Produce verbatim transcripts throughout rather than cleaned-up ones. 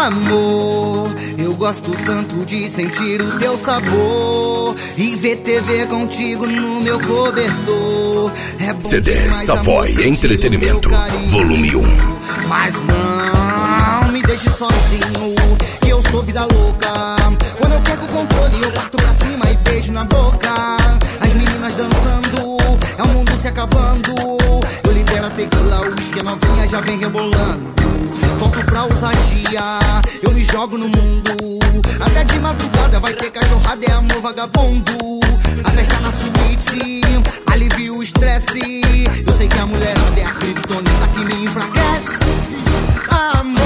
Amor, eu gosto tanto de sentir o teu sabor e ver T V contigo no meu cobertor. É bom C D demais, Savoy amor, Entretenimento, volume um. Mas não me deixe sozinho, que eu sou vida louca. Quando eu perco o controle, eu parto pra cima e beijo na boca. As meninas dançando, é o mundo se acabando. Eu libero a tequila, o uísque, a novinha já vem rebolando. Volto pra ousadia, eu me jogo no mundo. Até de madrugada vai ter cachorrada, é amor vagabundo. A festa na suíte, alivia o estresse. Eu sei que a mulher é a criptonita que me enfraquece. Amor,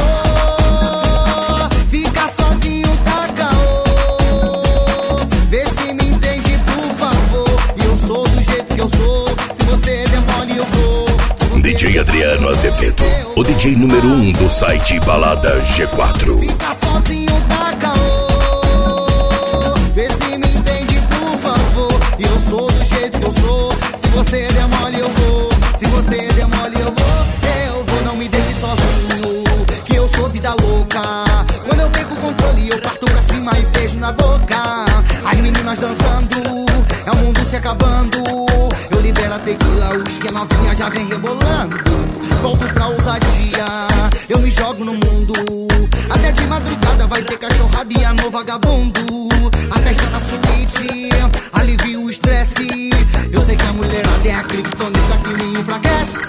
fica sozinho, tá caô. Vê se me entende, por favor. E eu sou do jeito que eu sou. Se você demole, eu vou. D J Adriano Azevedo, o D J número um do site Balada G quatro. Fica sozinho, tá caô. Vê se me entende, por favor. E eu sou do jeito que eu sou. Se você demole, eu vou. Se você demole, eu vou. Eu vou, não me deixe sozinho, que eu sou vida louca. Quando eu perco o controle, eu parto pra cima e beijo na boca. As meninas dançando, é o mundo se acabando. Eu libero a tequila, o uísque, a novinha já vem rebolando. Volto pra ousadia, eu me jogo no mundo. Até de madrugada vai ter cachorrada e amor vagabundo. A festa na suíte, alivia o estresse. Eu sei que a mulherada é a criptonita que me enfraquece.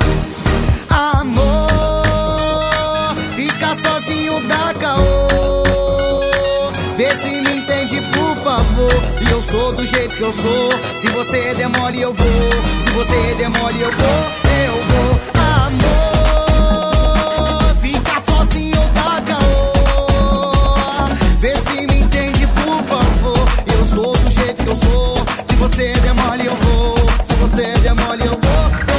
Amor, fica sozinho, dá caô. Vê se me entende, por favor. E eu sou do jeito que eu sou. Se você demole, eu vou. Se você demole, eu vou. Eu vou. Amor, fica sozinho, dá caô. Vê se me entende, por favor. Eu sou do jeito que eu sou. Se você demole, eu vou. Se você demole, eu vou.